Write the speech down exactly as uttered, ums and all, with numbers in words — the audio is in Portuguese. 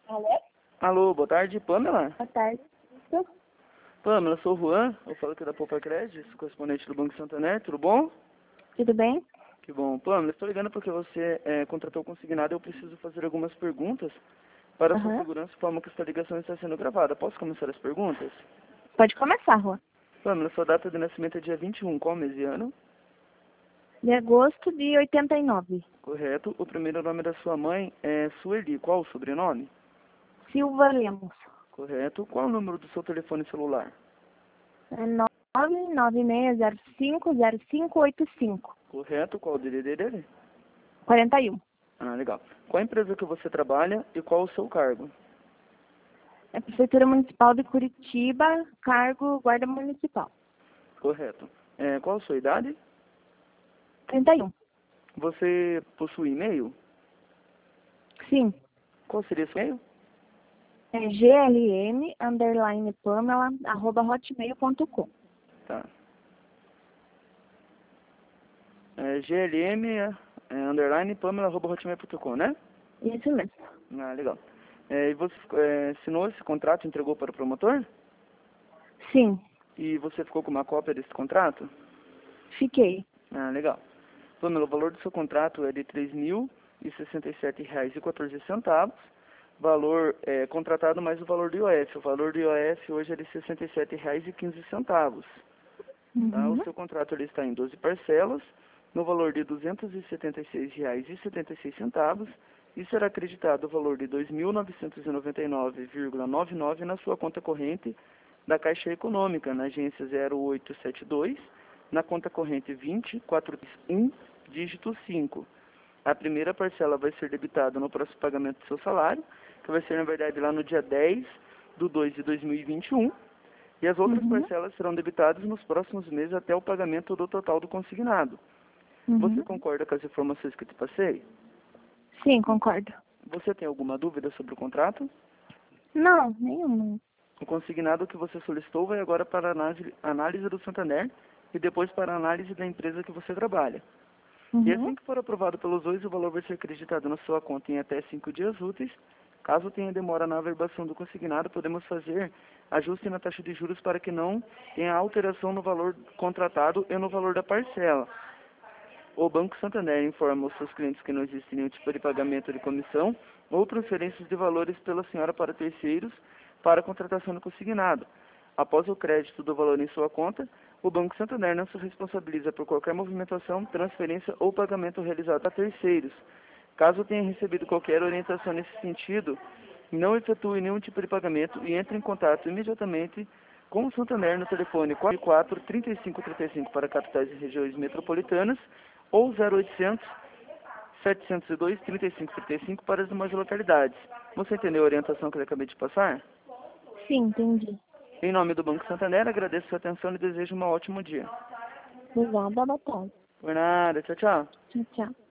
Alô? Alô, boa tarde, Pamela? Boa tarde. Isso? Pamela, eu sou o Juan, eu falo aqui da Poupa Crédito, correspondente do Banco Santander, tudo bom? Tudo bem? Que bom. Pamela, estou ligando porque você é, contratou consignado e eu preciso fazer algumas perguntas para a sua Aham. segurança, de forma que esta ligação está sendo gravada. Posso começar as perguntas? Pode começar, Juan. Pamela, sua data de nascimento é dia vinte e um, qual mês e ano? De agosto de oitenta e nove. Correto. O primeiro nome da sua mãe é Sueli, qual o sobrenome? Silva Lemos. Correto. Qual o número do seu telefone celular? É nove nove seis zero cinco zero cinco oito cinco. Correto. Qual o D D D dele? quarenta e um. Ah, legal. Qual a empresa que você trabalha e qual o seu cargo? É Prefeitura Municipal de Curitiba, cargo Guarda Municipal. Correto. É, qual a sua idade? trinta e um. Você possui e-mail? Sim. Qual seria seu e-mail? É glm, underline Pamela, arroba hotmail ponto com. Tá. É glm, é, underline, pamela, arroba hotmail ponto com, né? Isso mesmo. Ah, legal. É, e você é, assinou esse contrato e entregou para o promotor? Sim. E você ficou com uma cópia desse contrato? Fiquei. Ah, legal. Pamela, o valor do seu contrato é de três mil e sessenta e sete reais e quatorze centavos. Valor é, contratado mais o valor do I O F. O valor do I O F hoje é de sessenta e sete reais e quinze centavos. Tá? O Uhum. seu contrato ele está em doze parcelas, no valor de duzentos e setenta e seis reais e setenta e seis centavos, e será acreditado o valor de dois mil novecentos e noventa e nove vírgula noventa e nove na sua conta corrente da Caixa Econômica, na agência zero oito sete dois, na conta corrente vinte quatrocentos e um, dígito cinco. A primeira parcela vai ser debitada no próximo pagamento do seu salário, que vai ser, na verdade, lá no dia dez de dois de dois mil e vinte e um, e as outras Uhum. parcelas serão debitadas nos próximos meses até o pagamento do total do consignado. Você Uhum. concorda com as informações que eu te passei? Sim, concordo. Você tem alguma dúvida sobre o contrato? Não, nenhuma. O consignado que você solicitou vai agora para a análise, análise do Santander e depois para a análise da empresa que você trabalha. E Uhum. assim que for aprovado pelos dois, o valor vai ser acreditado na sua conta em até cinco dias úteis. Caso tenha demora na averbação do consignado, podemos fazer ajuste na taxa de juros para que não tenha alteração no valor contratado e no valor da parcela. O Banco Santander informa os seus clientes que não existe nenhum tipo de pagamento de comissão ou transferências de valores pela senhora para terceiros para a contratação do consignado. Após o crédito do valor em sua conta, o Banco Santander não se responsabiliza por qualquer movimentação, transferência ou pagamento realizado a terceiros. Caso tenha recebido qualquer orientação nesse sentido, não efetue nenhum tipo de pagamento e entre em contato imediatamente com o Santander no telefone quatro quatro, trinta e cinco, trinta e cinco para capitais e regiões metropolitanas ou zero oitocentos, setecentos e dois, trinta e cinco, trinta e cinco para as demais localidades. Você entendeu a orientação que eu acabei de passar? Sim, entendi. Em nome do Banco Santander, agradeço a sua atenção e desejo um ótimo dia. Obrigada, boa tarde. Por nada, tchau, tchau. Tchau, tchau.